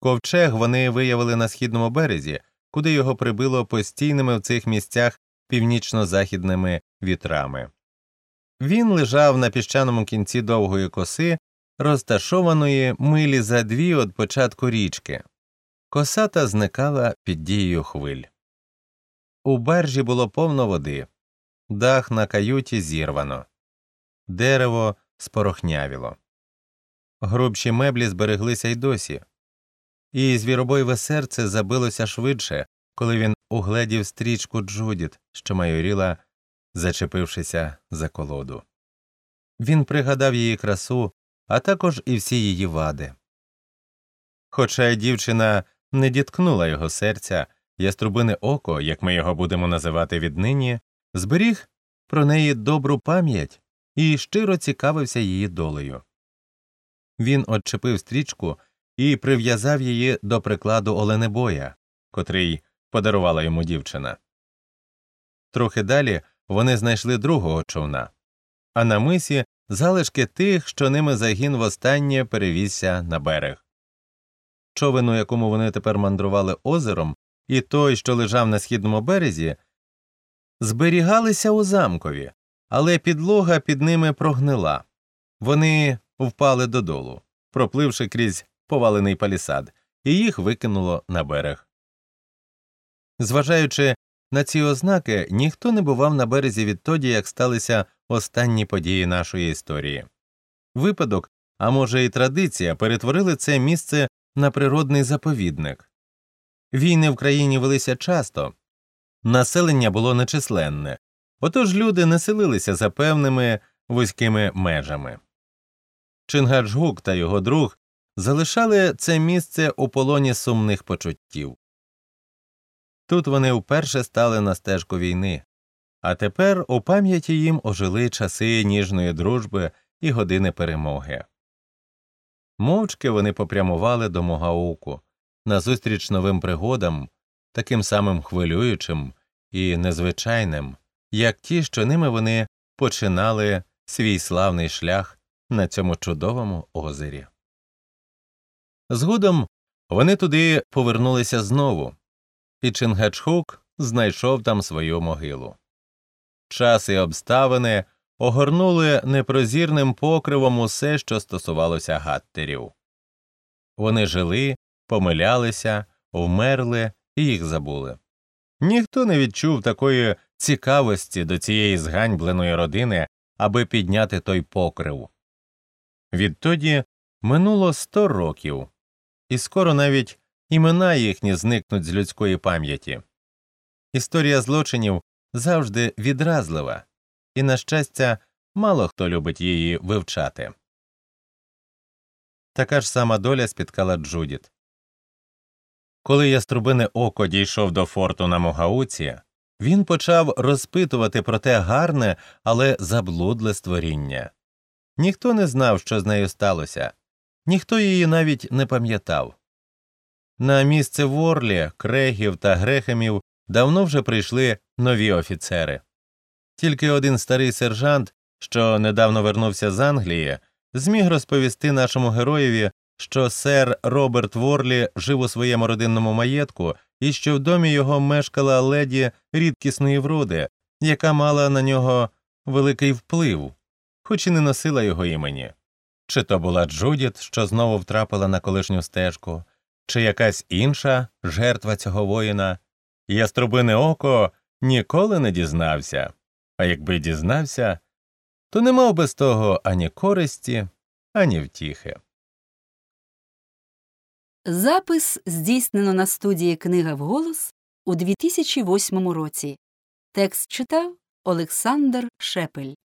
Ковчег вони виявили на східному березі, куди його прибило постійними в цих місцях північно-західними вітрами. Він лежав на піщаному кінці довгої коси, розташованої милі за 2 від початку річки. Коса та зникала під дією хвиль. У баржі було повно води. Дах на каюті зірвано. Дерево спорохнявіло. Грубші меблі збереглися й досі. І звіробойове серце забилося швидше, коли він угледів стрічку Джудіт, що майоріла, зачепившися за колоду. Він пригадав її красу, а також і всі її вади. Хоча й дівчина не діткнула його серця, яструбине око, як ми його будемо називати віднині, зберіг про неї добру пам'ять і щиро цікавився її долею. Він отчепив стрічку і прив'язав її до прикладу оленебоя, котрий подарувала йому дівчина. Трохи далі вони знайшли другого човна, а на мисі залишки тих, що ними загін востаннє перевізся на берег. Човен, у якому вони тепер мандрували озером, і той, що лежав на східному березі, зберігалися у замкові, але підлога під ними прогнила. Вони впали додолу, пропливши крізь повалений палісад, і їх викинуло на берег. Зважаючи на ці ознаки, ніхто не бував на березі відтоді, як сталися останні події нашої історії. Випадок, а може і традиція, перетворили це місце на природний заповідник. Війни в країні велися часто, населення було нечисленне, отож люди не селилися за певними вузькими межами. Чингаджгук та його друг залишали це місце у полоні сумних почуттів. Тут вони вперше стали на стежку війни, а тепер у пам'яті їм ожили часи ніжної дружби і години перемоги. Мовчки вони попрямували до Могауку, назустріч новим пригодам, таким самим хвилюючим і незвичайним, як ті, що ними вони починали свій славний шлях на цьому чудовому озері. Згодом вони туди повернулися знову, і Чингачгук знайшов там свою могилу. Час і обставини огорнули непрозірним покривом усе, що стосувалося гаттерів. Вони жили, помилялися, вмерли і їх забули. Ніхто не відчув такої цікавості до цієї зганьбленої родини, аби підняти той покрив. Відтоді минуло 100 років, і скоро навіть імена їхні зникнуть з людської пам'яті. Історія злочинів завжди відразлива, і, на щастя, мало хто любить її вивчати. Така ж сама доля спіткала Джудіт. Коли яструбине око дійшов до форту на Могауці, він почав розпитувати про те гарне, але заблудле створіння. Ніхто не знав, що з нею сталося, ніхто її навіть не пам'ятав. На місце Ворлі, Крегів та Грехемів давно вже прийшли нові офіцери. Тільки один старий сержант, що недавно вернувся з Англії, зміг розповісти нашому героєві, що сер Роберт Ворлі жив у своєму родинному маєтку і що в домі його мешкала леді рідкісної вроди, яка мала на нього великий вплив, хоч і не носила його імені. Чи то була Джудіт, що знову втрапила на колишню стежку, чи якась інша жертва цього воїна, яструбине око ніколи не дізнався, а якби дізнався, то не мав би з того ані користі, ані втіхи. Запис здійснено на студії «Книга вголос» у 2008 році. Текст читав Олександр Шепель.